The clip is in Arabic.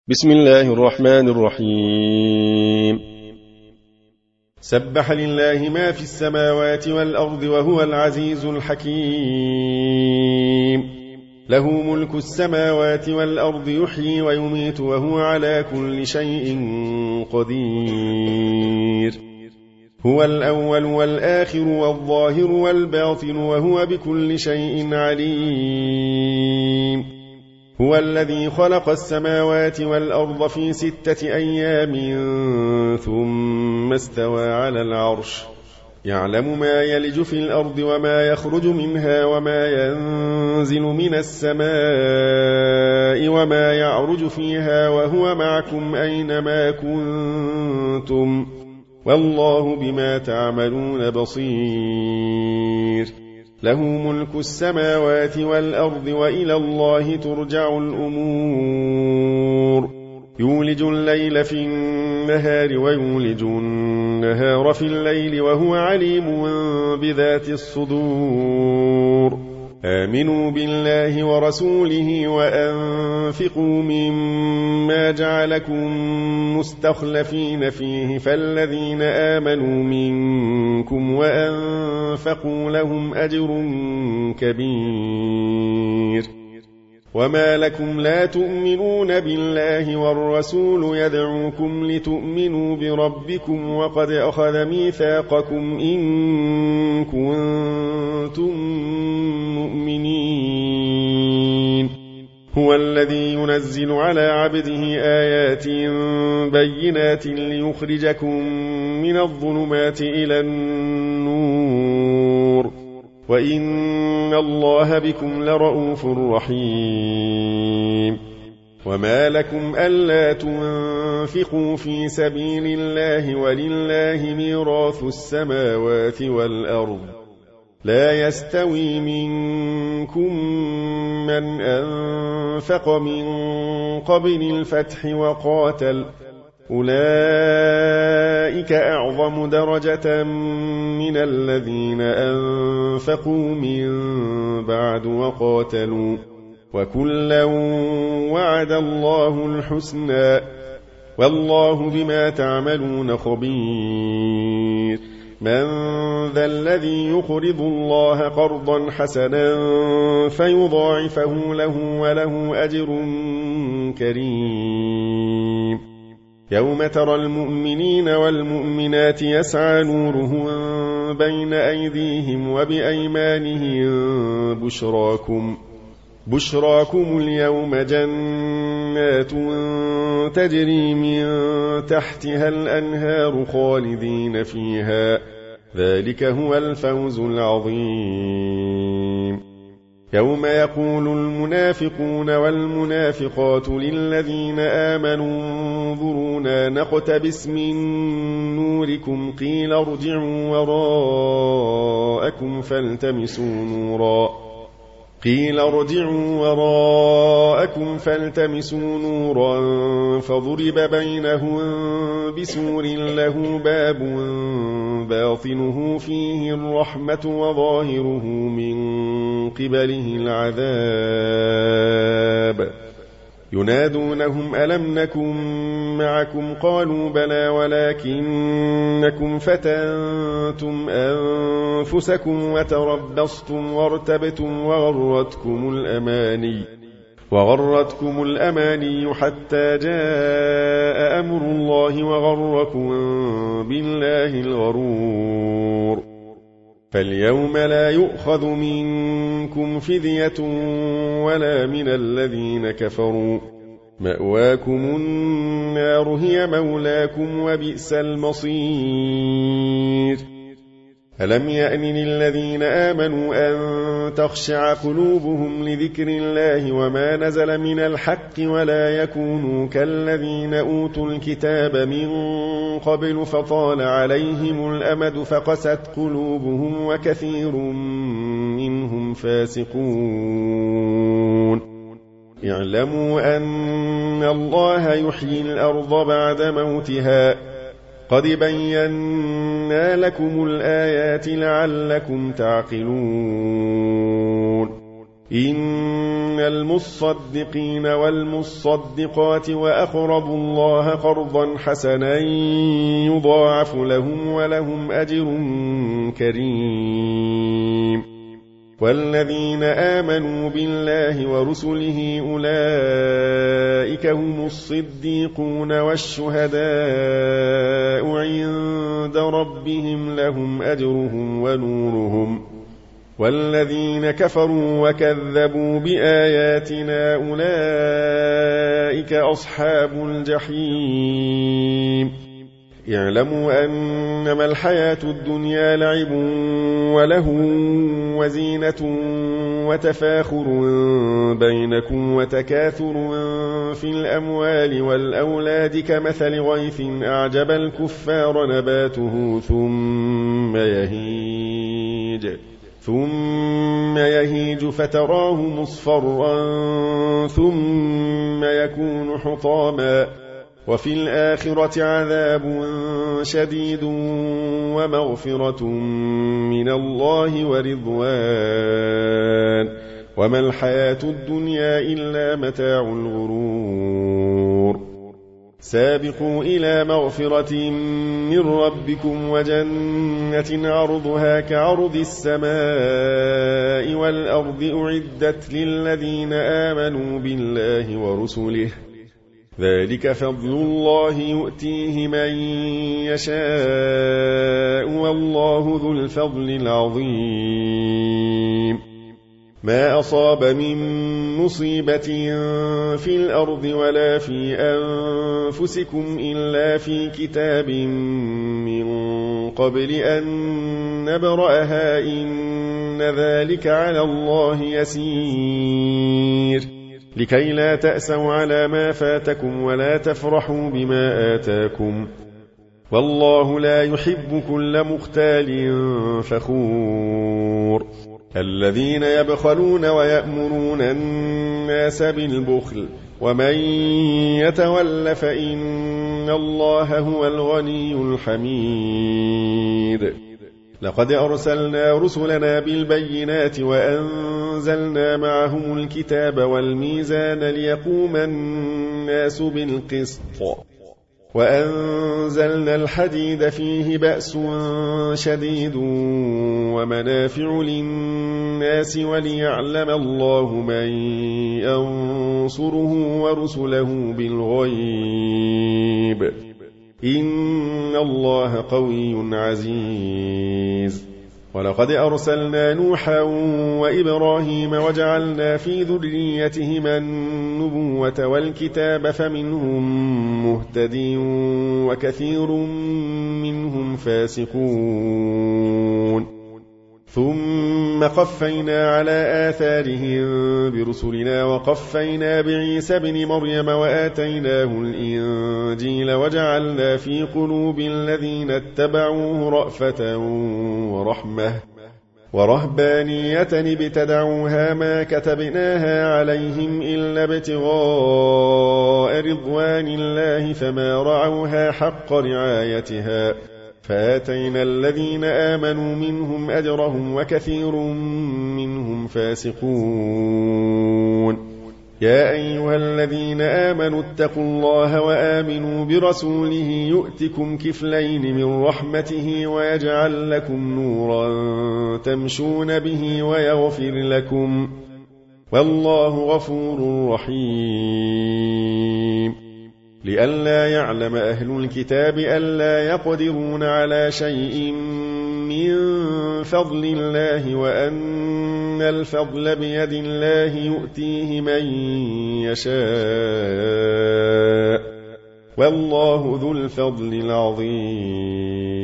بسم الله الرحمن الرحيم. سبح لله ما في السماوات والأرض وهو العزيز الحكيم. له ملك السماوات والأرض يحيي ويميت وهو على كل شيء قدير. هو الأول والآخر والظاهر والباطن وهو بكل شيء عليم. هو الذي خلق السماوات والأرض في 6 أيام ثم استوى على العرش يعلم ما يلج في الأرض وما يخرج منها وما ينزل من السماء وما يعرج فيها وهو معكم أينما كنتم والله بما تعملون بصير. له ملك السماوات والأرض وإلى الله ترجع الأمور. يولج الليل في النهار ويولج النهار في الليل وهو عليم بذات الصدور. آمنوا بالله ورسوله وأنفقوا مما جعلكم مستخلفين فيه فالذين آمنوا منكم وأنفقوا لهم أجر كبير. وما لكم لا تؤمنون بالله والرسول يدعوكم لتؤمنوا بربكم وقد أخذ ميثاقكم إن كنتم مؤمنين. هو الذي ينزل على عبده آيات بينات ليخرجكم من الظلمات إلى النور وإن الله بكم لرؤوف رحيم. وما لكم ألا تنفقوا في سبيل الله ولله ميراث السماوات والأرض لا يستوي منكم من أنفق من قبل الفتح وقاتل أولئك أعظم درجة من الذين أنفقوا من بعد وقاتلوا وكلا وعد الله الحسنى والله بما تعملون خبير. من ذا الذي يقرض الله قرضا حسنا فيضاعفه له وله أجر كريم. يوم ترى المؤمنين والمؤمنات يسعى نورهم بين أيديهم وبأيمانهم بشراكم اليوم جنات تجري من تحتها الأنهار خالدين فيها ذلك هو الفوز العظيم. يوم يقول المنافقون والمنافقات للذين آمنوا انظرونا نقتبس من نوركم قيل ارجعوا وراءكم فالتمسوا نورا فضرب بينهم بسور له باب باطنه فيه الرحمة وظاهره من قبله العذاب. ينادونهم ألم نكن معكم قالوا بلى ولكنكم فتنتم أنفسكم وتربصتم وارتبتم وغرتكم الأماني حتى جاء أمر الله وغركم بالله الغرور. فاليوم لا يؤخذ منكم فدية ولا من الذين كفروا مأواكم النار هي مولاكم وبئس المصير. ألم يأن للذين آمنوا أن تخشع قلوبهم لذكر الله وما نزل من الحق ولا يكونوا كالذين أوتوا الكتاب من قبل فطال عليهم الأمد فقست قلوبهم وكثير منهم فاسقون. اعلموا أن الله يحيي الأرض بعد موتها قد بينا لكم الآيات لعلكم تعقلون. إن المصدقين والمصدقات وأقرضوا الله قرضا حسنا يضاعف لهم ولهم أجر كريم. والذين آمنوا بالله ورسله أولئك هم الصديقون والشهداء عند ربهم لهم أجرهم ونورهم. والذين كفروا وكذبوا بآياتنا أولئك أصحاب الجحيم. اعلموا أنما الحياة الدنيا لعب وله وزينة وتفاخر بينكم وتكاثر في الأموال والأولاد كمثل غيث أعجب الكفار نباته ثم يهيج فتراه مصفرا ثم يكون حطاما وفي الآخرة عذاب شديد ومغفرة من الله ورضوان وما الحياة الدنيا إلا متاع الغرور. سابقوا إلى مغفرة من ربكم وجنة عرضها كعرض السماء والأرض أعدت للذين آمنوا بالله ورسله ذلك فضل الله يؤتيه من يشاء والله ذو الفضل العظيم. ما أصاب من مصيبة في الأرض ولا في أنفسكم إلا في كتاب من قبل أن نبرأها إن ذلك على الله يسير. لكي لا تأسوا على ما فاتكم ولا تفرحوا بما آتاكم والله لا يحب كل مختال فخور. الذين يبخلون ويأمرون الناس بالبخل ومن يتول فإن الله هو الغني الحميد. لقد أرسلنا رسلنا بالبينات وأنزلنا معهم الكتاب والميزان ليقوم الناس بالقسط وأنزلنا الحديد فيه بأس شديد ومنافع للناس وليعلم الله من ينصره ورسله بالغيب إن الله قوي عزيز. ولقد أرسلنا نوحا وإبراهيم وجعلنا في ذريتهما النبوة والكتاب فمنهم مهتد وكثير منهم فاسقون. ثم قفينا على آثارهم برسلنا وقفينا بعيسى بن مريم وآتيناه الإنجيل وجعلنا في قلوب الذين اتبعوه رأفة ورحمة ورهبانية ابتدعوها ما كتبناها عليهم إلا ابتغاء رضوان الله فما رعوها حق رعايتها فآتينا الذين آمنوا منهم أجرهم وكثير منهم فاسقون. يا أيها الذين آمنوا اتقوا الله وآمنوا برسوله يؤتكم كفلين من رحمته ويجعل لكم نورا تمشون به ويغفر لكم والله غفور رحيم. لئلا يعلم أهل الكتاب ألا يقدرون على شيء من فضل الله وأن الفضل بيد الله يؤتيه من يشاء والله ذو الفضل العظيم.